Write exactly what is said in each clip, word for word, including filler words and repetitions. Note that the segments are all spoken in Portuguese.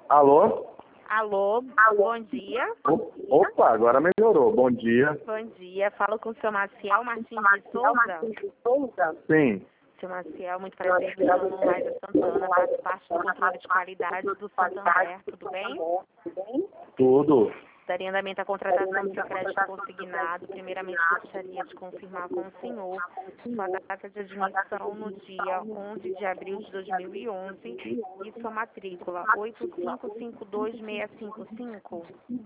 Alô? Alô, bom dia. O- Opa, agora melhorou. Bom dia. Bom dia. Falo com o seu Maciel Martins de Souza. Sim, Seu Maciel, muito prazer. Me chamo Laila Santana, faço parte do controle de qualidade do Santander. Tudo bem? tudo. Daria andamento à contratação do seu crédito consignado. Primeiramente, gostaria de confirmar com o senhor sua data de admissão no dia onze de abril de dois mil e onze e sua matrícula oito cinco cinco dois seis cinco cinco.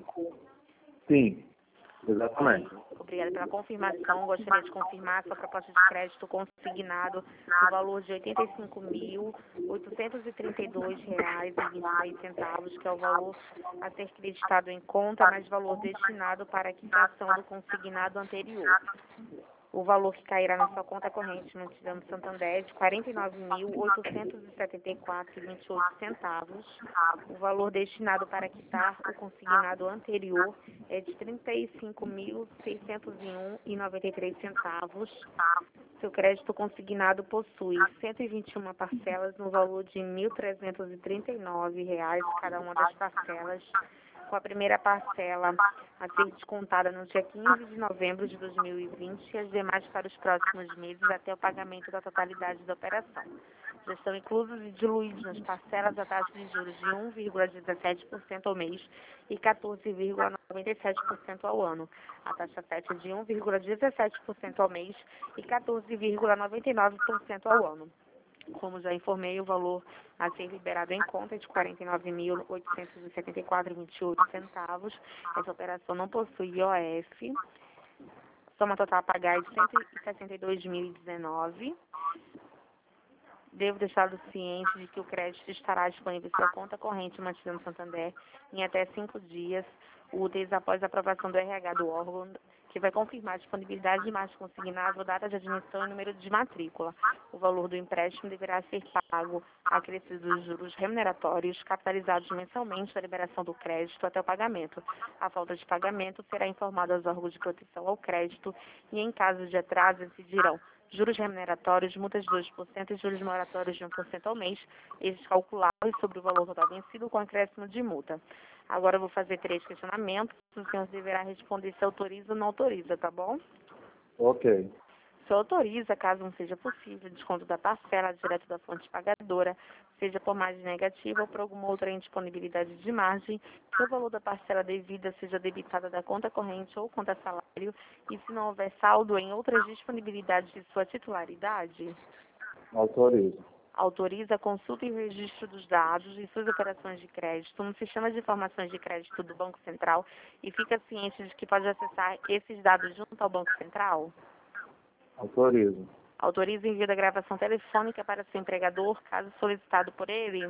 Sim, exatamente. Obrigada pela confirmação. Gostaria de confirmar sua proposta de crédito consignado no valor de oitenta e cinco mil, oitocentos e trinta e dois reais e vinte e seis centavos, que é o valor a ser creditado em conta, mais valor destinado para a quitação do consignado anterior. O valor que cairá na sua conta corrente no Tirano Santander é de quarenta e nove mil, oitocentos e setenta e quatro reais e vinte e oito centavos. O valor destinado para quitar o consignado anterior é de trinta e cinco mil, seiscentos e um reais e noventa e três centavos. Seu crédito consignado possui cento e vinte e uma parcelas no valor de mil trezentos e trinta e nove reais cada uma das parcelas, com a primeira parcela a ser descontada no dia quinze de novembro de dois mil e vinte e as demais para os próximos meses até o pagamento da totalidade da operação. Já estão inclusos e diluídos nas parcelas a taxa de juros de um vírgula dezessete por cento ao mês e quatorze vírgula noventa e sete por cento ao ano. A taxa sete é de um vírgula dezessete por cento ao mês e quatorze vírgula noventa e nove por cento ao ano. Como já informei, o valor a ser liberado em conta é de quarenta e nove mil, oitocentos e setenta e quatro reais e vinte e oito centavos. Essa operação não possui I O F. Soma total a pagar é de cento e sessenta e dois mil e dezenove. Devo deixá-lo ciente de que o crédito estará disponível em sua conta corrente mantida no Santander em até cinco dias úteis após a aprovação do R H do órgão, que vai confirmar a disponibilidade de imagem consignável, data de admissão e número de matrícula. O valor do empréstimo deverá ser pago acrescido dos juros remuneratórios capitalizados mensalmente da liberação do crédito até o pagamento. A falta de pagamento será informada aos órgãos de proteção ao crédito e, em caso de atraso, incidirão juros remuneratórios, multas de dois por cento e juros moratórios de um por cento ao mês, estes calculáveis sobre o valor total vencido com acréscimo de multa. Agora eu vou fazer três questionamentos. O senhor deverá responder se autoriza ou não autoriza, tá bom? Ok. Se autoriza, caso não seja possível, desconto da parcela direto da fonte pagadora, seja por margem negativa ou por alguma outra indisponibilidade de margem, que o valor da parcela devida seja debitada da conta corrente ou conta salário, e se não houver saldo em outras disponibilidades de sua titularidade, Autorizo. autoriza a consulta e registro dos dados e suas operações de crédito no sistema de informações de crédito do Banco Central e fica ciente de que pode acessar esses dados junto ao Banco Central? Autorizo. Autoriza o envio da gravação telefônica para seu empregador, caso solicitado por ele?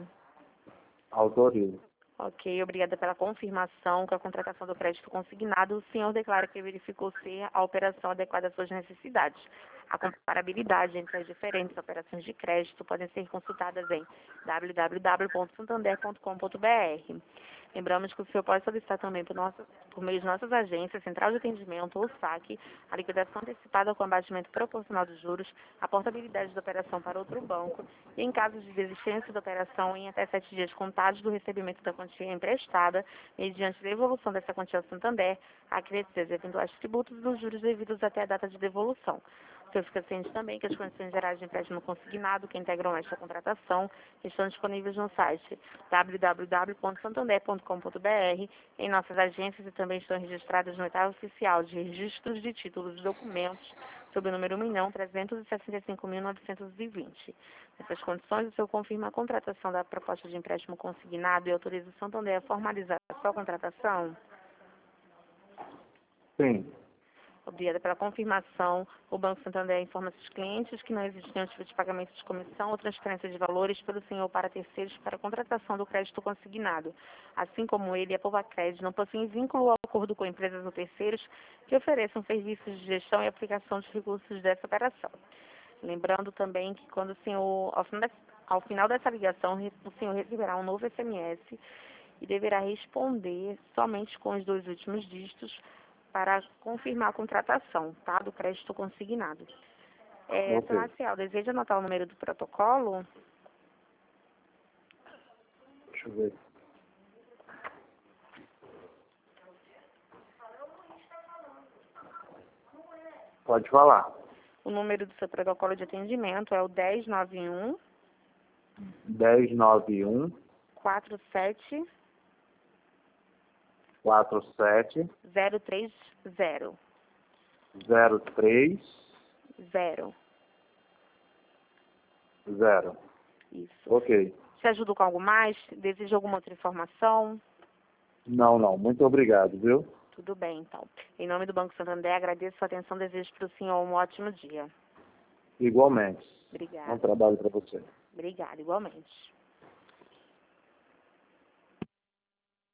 Autorizo. Ok, obrigada pela confirmação que a contratação do crédito consignado, o senhor declara que verificou ser a operação adequada às suas necessidades. A comparabilidade entre as diferentes operações de crédito podem ser consultadas em w w w ponto santander ponto com ponto b r. Lembramos que o senhor pode solicitar também por, nossa, por meio de nossas agências, Central de Atendimento ou saque, a liquidação antecipada com abatimento proporcional dos juros, a portabilidade da operação para outro banco e, em caso de desistência da operação, em até sete dias contados do recebimento da quantia emprestada, mediante devolução dessa quantia ao Santander, a acrescer eventuais tributos dos juros devidos até a data de devolução. O senhor fica ciente também que as condições gerais de empréstimo consignado que integram esta contratação estão disponíveis no site w w w ponto santander ponto com ponto b r, em nossas agências, e também estão registradas no edital oficial de registros de títulos e documentos sob o número um milhão trezentos e sessenta e cinco mil novecentos e vinte. Nessas condições, o senhor confirma a contratação da proposta de empréstimo consignado e autoriza o Santander a formalizar a sua contratação? Sim. Obrigada pela confirmação. O Banco Santander informa seus clientes que não existe nenhum tipo de pagamento de comissão ou transferência de valores pelo senhor para terceiros para a contratação do crédito consignado. Assim como ele, a Povacred não possui vínculo ou acordo com empresas ou terceiros que ofereçam serviços de gestão e aplicação de recursos dessa operação. Lembrando também que quando o senhor, ao final, ao final dessa ligação, o senhor receberá um novo S M S e deverá responder somente com os dois últimos dígitos para confirmar a contratação, tá, do crédito consignado. É, Ok. Seu Marcial, deseja anotar o número do protocolo? Deixa eu ver. Pode falar. O número do seu protocolo de atendimento é o dez nove um, dez nove um, quatro sete quatro sete zero três zero. zero três Zero. zero. Isso. Ok. Te ajudo com algo mais? Deseja alguma outra informação? Não, não. Muito obrigado, viu? Tudo bem, então. Em nome do Banco Santander, agradeço a sua atenção. Desejo para o senhor um ótimo dia. Igualmente. Bom Obrigada. trabalho para você. Obrigada, igualmente.